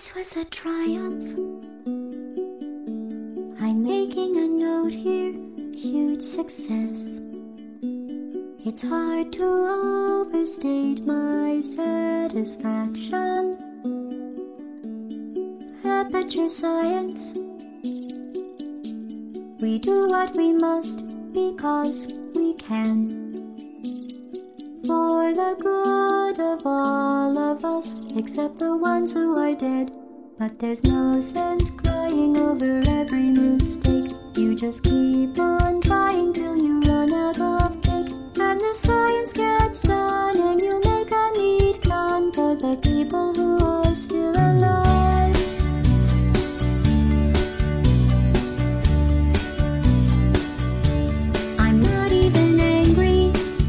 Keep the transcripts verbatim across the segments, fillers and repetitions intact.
This was a triumph. I'm making a note here, huge success. It's hard to overstate my satisfaction. Aperture science. We do what we must because we can. For the good of all of us, except the ones who are dead. But there's no sense crying over every mistake. You just keep on trying till you run out of cake. And the science gets done and you make a neat gun for the people who are still alive. I'm not even angry.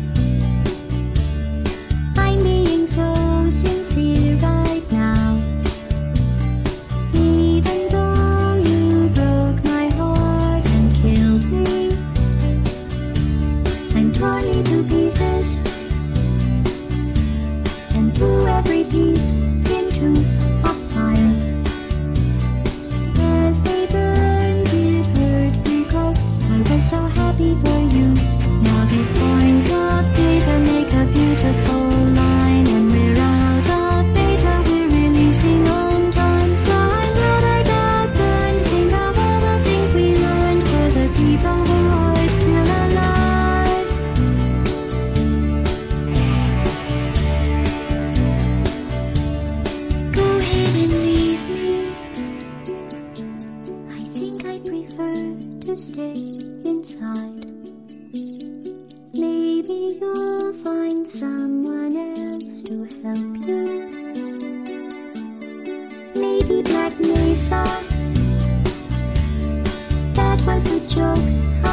I'm being so sincere right now. Even though you broke my heart and killed me and tore me to pieces and threw every piece into a fire. As they burned, it hurt because I was so happy for you. Now these points of data make a beautiful line, and we're out of data, we're releasing on time. So I'm glad I got burned. Think of all the things we learned for the people who are still alive. Go ahead and leave me. I think I prefer to stay inside. Maybe you'll find someone else to help you. Maybe Black Mesa. That was a joke.